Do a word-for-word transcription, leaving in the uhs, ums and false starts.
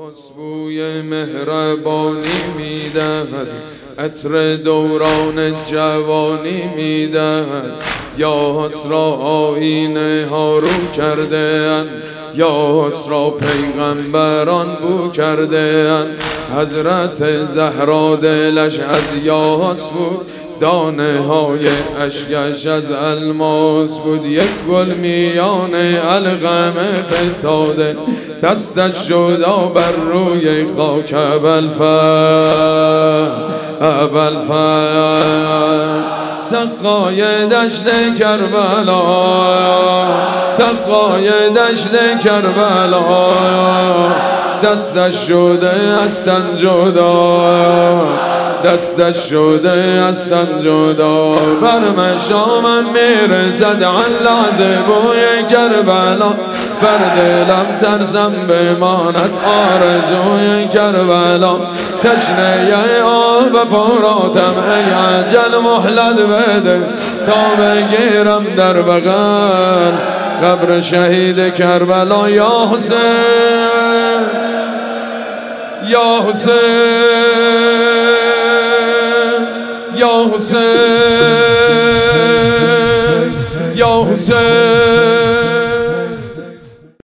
خوشبوی مهربانی میدهد، عطر دوران جوانی میدهد. یا حس را آیینه ها رو کرده اند، یا حس را پیغمبران بو کرده اند. حضرت زهرا دلش از یا حس بود، دانه های اشکش از الماس بود. یک گل میان القمه فتاده، دستش جدا بر روی خاک ابوالفضل ابوالفضل. سقای دشت کربلا، سقای دشت کربلا، دستش شده از تن جدا، دستش شده از تن جدا. بر مشامم میرسد لحظه بوی کربلا، بر دلم ترسم بماند آرزوی کربلا. تشنه آب فراتم ای عجل مهلت بده، تا بگیرم در بغل قبر شهید کربلا. یا حسین یا حسین یا حسین یا حسین